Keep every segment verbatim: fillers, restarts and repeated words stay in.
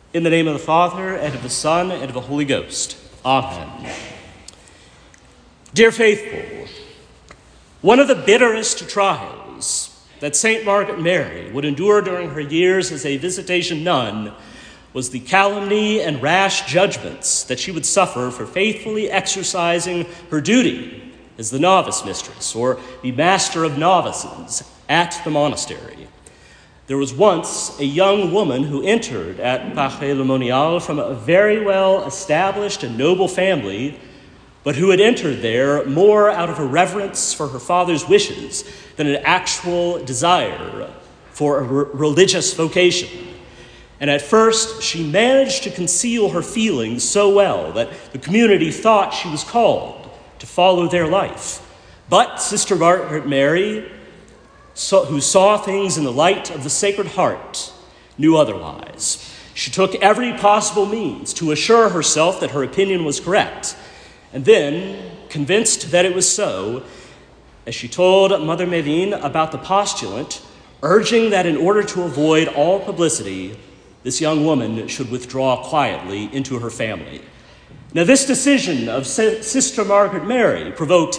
In the name of the Father, and of the Son, and of the Holy Ghost. Amen. Dear faithful, one of the bitterest trials that Saint Margaret Mary would endure during her years as a visitation nun was the calumny and rash judgments that she would suffer for faithfully exercising her duty as the novice mistress, or the master of novices, at the monastery. There was once a young woman who entered at Paray-le-Monial from a very well-established and noble family, but who had entered there more out of a reverence for her father's wishes than an actual desire for a re- religious vocation. And at first, she managed to conceal her feelings so well that the community thought she was called to follow their life. But Sister Margaret Mary, So, who saw things in the light of the Sacred Heart, knew otherwise. She took every possible means to assure herself that her opinion was correct, and then, convinced that it was so, as she told Mother Méline about the postulant, urging that in order to avoid all publicity, this young woman should withdraw quietly into her family. Now, this decision of Sister Margaret Mary provoked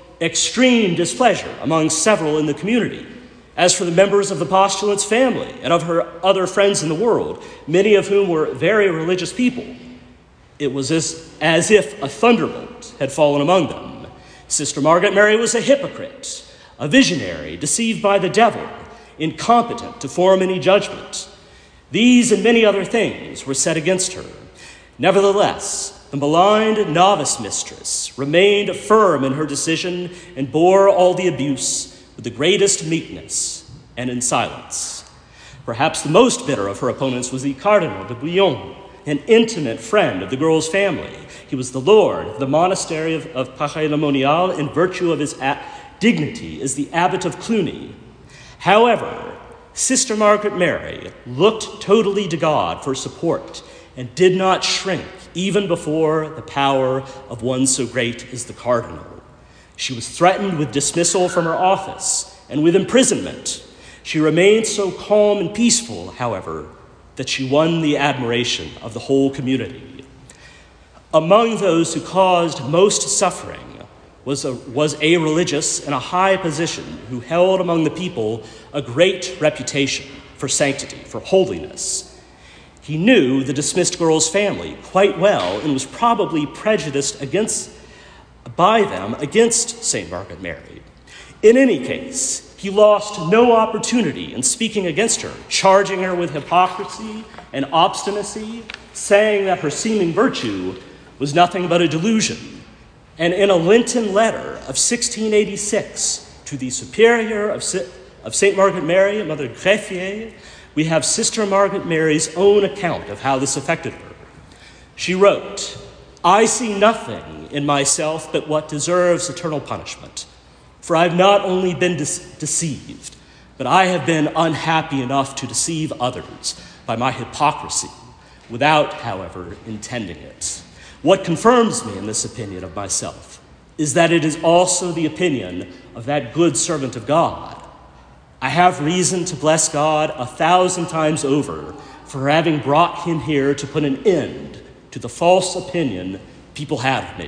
extreme displeasure among several in the community. As for the members of the postulant's family and of her other friends in the world, many of whom were very religious people, it was as, as if a thunderbolt had fallen among them. Sister Margaret Mary was a hypocrite, a visionary, deceived by the devil, incompetent to form any judgment. These and many other things were said against her. Nevertheless, the maligned novice mistress remained firm in her decision and bore all the abuse with the greatest meekness and in silence. Perhaps the most bitter of her opponents was the Cardinal de Bouillon, an intimate friend of the girl's family. He was the lord of the monastery of, of Paray-le-Monial in virtue of his a- dignity as the abbot of Cluny. However, Sister Margaret Mary looked totally to God for support and did not shrink even before the power of one so great as the cardinal. She was threatened with dismissal from her office and with imprisonment. She remained so calm and peaceful, however, that she won the admiration of the whole community. Among those who caused most suffering was a, was a religious in a high position who held among the people a great reputation for sanctity, for holiness. He knew the dismissed girl's family quite well and was probably prejudiced against, by them against Saint Margaret Mary. In any case, he lost no opportunity in speaking against her, charging her with hypocrisy and obstinacy, saying that her seeming virtue was nothing but a delusion. And in a Lenten letter of sixteen eighty-six to the superior of Saint Margaret Mary, Mother Greffier, we have Sister Margaret Mary's own account of how this affected her. She wrote, "I see nothing in myself but what deserves eternal punishment. For I have not only been de- deceived, but I have been unhappy enough to deceive others by my hypocrisy, without, however, intending it. What confirms me in this opinion of myself is that it is also the opinion of that good servant of God. I have reason to bless God a thousand times over for having brought him here to put an end to the false opinion people had of me.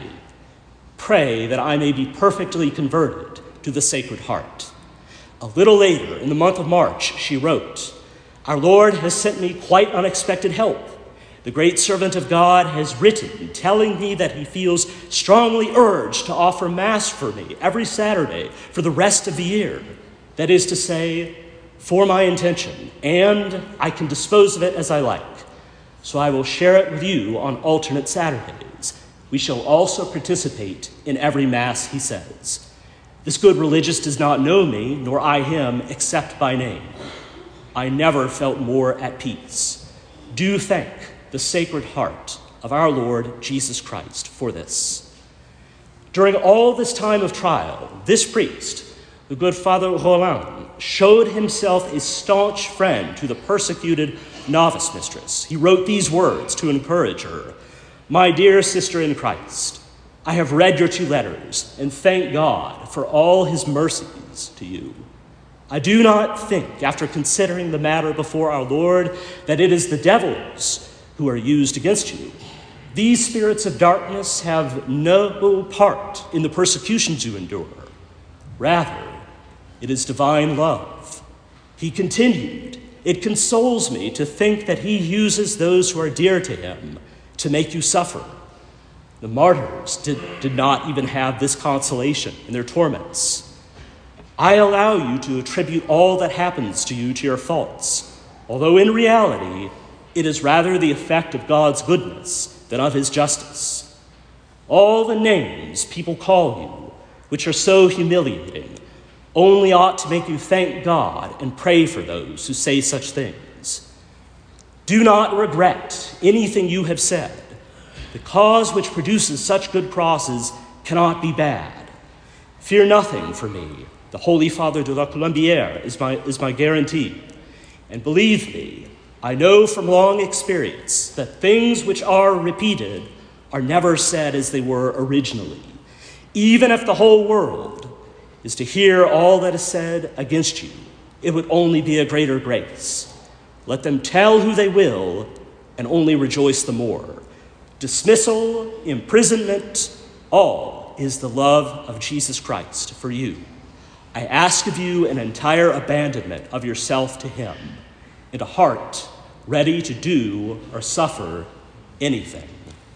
Pray that I may be perfectly converted to the Sacred Heart." A little later, in the month of March, she wrote, "Our Lord has sent me quite unexpected help. The great servant of God has written telling me that he feels strongly urged to offer Mass for me every Saturday for the rest of the year. That is to say, for my intention, and I can dispose of it as I like. So I will share it with you on alternate Saturdays. We shall also participate in every Mass," he says. "This good religious does not know me, nor I him, except by name. I never felt more at peace. Do thank the Sacred Heart of our Lord Jesus Christ for this." During all this time of trial, this priest, the good Father Roland, showed himself a staunch friend to the persecuted novice mistress. He wrote these words to encourage her: "My dear sister in Christ, I have read your two letters and thank God for all his mercies to you. I do not think, after considering the matter before our Lord, that it is the devil's who are used against you. These spirits of darkness have no part in the persecutions you endure. Rather, it is divine love. He continued, "It consoles me to think that he uses those who are dear to him to make you suffer." The martyrs did, did not even have this consolation in their torments. I allow you to attribute all that happens to you to your faults, although in reality, it is rather the effect of God's goodness than of his justice. All the names people call you, which are so humiliating, only ought to make you thank God and pray for those who say such things. Do not regret anything you have said. The cause which produces such good crosses cannot be bad. Fear nothing for me. The Holy Father de la Colombière is my, is my guarantee. And believe me, I know from long experience that things which are repeated are never said as they were originally. Even if the whole world is to hear all that is said against you, it would only be a greater grace. Let them tell who they will and only rejoice the more. Dismissal, imprisonment, all is the love of Jesus Christ for you. I ask of you an entire abandonment of yourself to him, and a heart ready to do or suffer anything.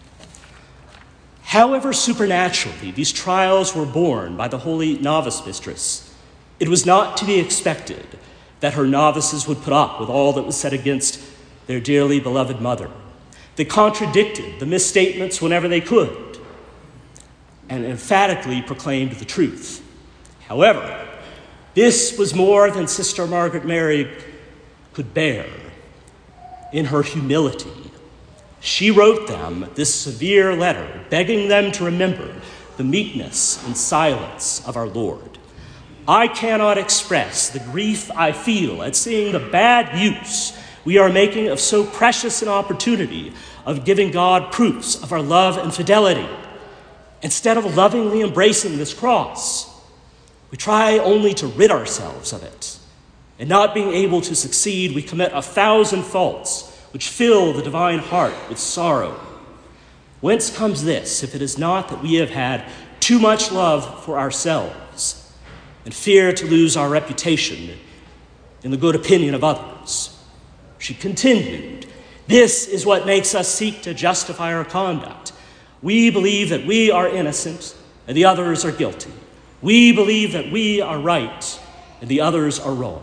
However supernaturally these trials were borne by the holy novice mistress, it was not to be expected that her novices would put up with all that was said against their dearly beloved mother. They contradicted the misstatements whenever they could, and emphatically proclaimed the truth. However, this was more than Sister Margaret Mary could bear. In her humility, she wrote them this severe letter, begging them to remember the meekness and silence of our Lord. I cannot express the grief I feel at seeing the bad use we are making of so precious an opportunity of giving God proofs of our love and fidelity. Instead of lovingly embracing this cross, we try only to rid ourselves of it. And not being able to succeed, we commit a thousand faults which fill the divine heart with sorrow. Whence comes this, if it is not that we have had too much love for ourselves and fear to lose our reputation in the good opinion of others? She continued, "This is what makes us seek to justify our conduct. We believe that we are innocent and the others are guilty. We believe that we are right and the others are wrong."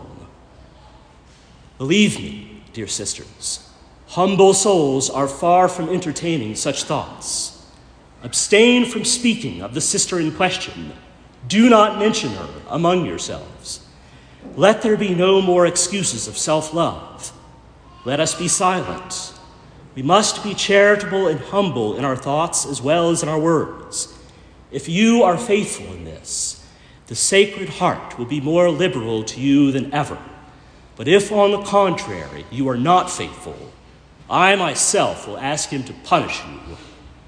Believe me, dear sisters, humble souls are far from entertaining such thoughts. Abstain from speaking of the sister in question. Do not mention her among yourselves. Let there be no more excuses of self-love. Let us be silent. We must be charitable and humble in our thoughts as well as in our words. If you are faithful in this, the Sacred Heart will be more liberal to you than ever. But if, on the contrary, you are not faithful, I myself will ask him to punish you.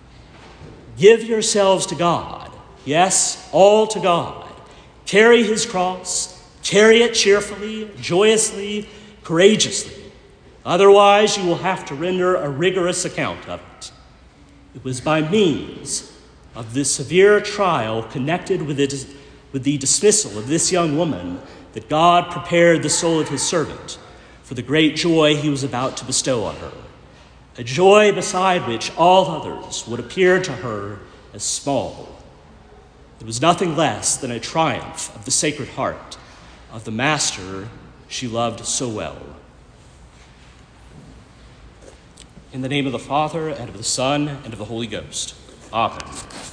Give yourselves to God. Yes, all to God. Carry his cross. Carry it cheerfully, joyously, courageously. Otherwise, you will have to render a rigorous account of it. It was by means of this severe trial connected with, it, with the dismissal of this young woman that God prepared the soul of his servant for the great joy he was about to bestow on her, a joy beside which all others would appear to her as small. It was nothing less than a triumph of the Sacred Heart of the Master she loved so well. In the name of the Father, and of the Son, and of the Holy Ghost. Amen.